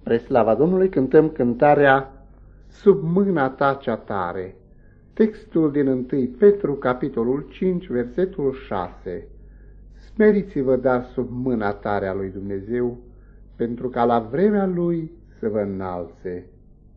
Spre slava Domnului cântăm cântarea Sub mâna ta cea tare. Textul din 1 Petru, capitolul 5, versetul 6. Smeriți-vă dar sub mâna tare a lui Dumnezeu, pentru ca la vremea lui să vă înalțe.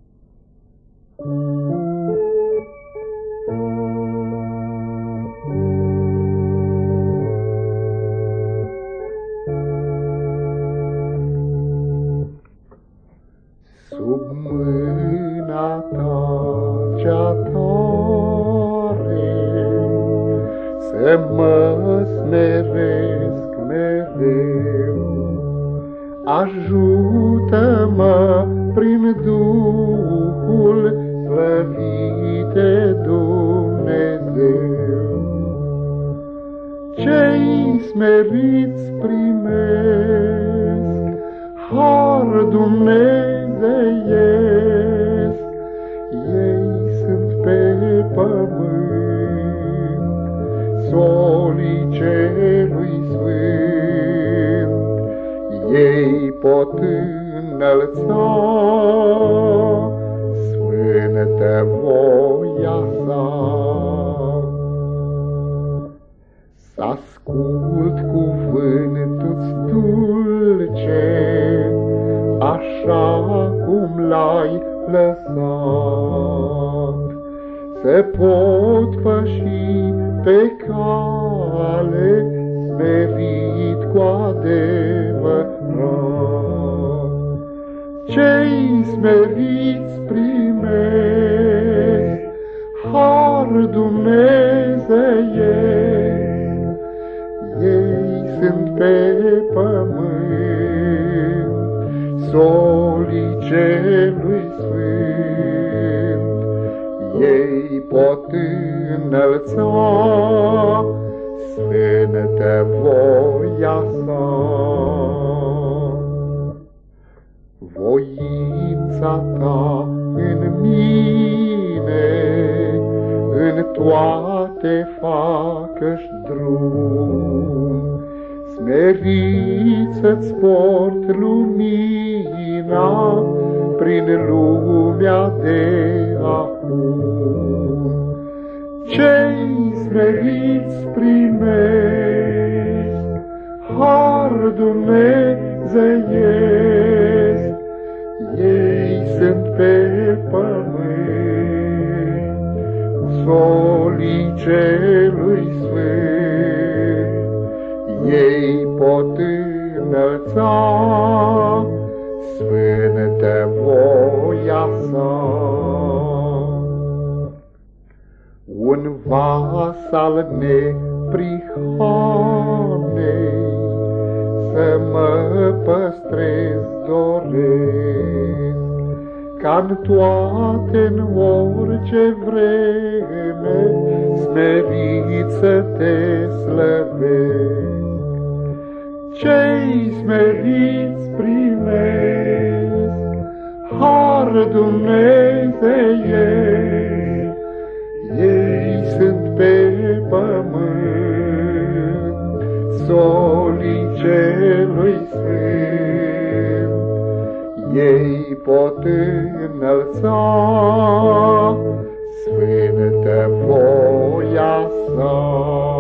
Sub mâna ta cea tare să mă smeresc mereu, ajută-mă prin Duhul slăvite Dumnezeu. Cei smeriți primesc har dumnezeiesc, ei sunt pe pământ solii celui sfânt, ei pot înălța sfântă voia sa. S-ascult cuvântul-ți dulce, așa cum l-ai lăsat, să pot păși pe cale smerit cu adevărat. Cei smeriți primesc har dumnezeiesc, ei sunt pe pământ solii celui sfânt, ei pot înălța sfântă voia sa. Voința ta în mine în toate facă-și drum, smerit să-ți port lumina prin lumea de acum. Cei smeriți primesc har dumnezeiesc, ei sunt pe pământ solii celui sfânt, ei pot înălța sfântă voia sa. Un vas al neprihanei să mă păstrez doresc, ca-n toate-n orice vreme smerit să te slăvesc. Cei smeriți primesc har dumnezeiesc, ei sunt pe pământ solii celui sfânt, ei pot înălța sfântă voia sa.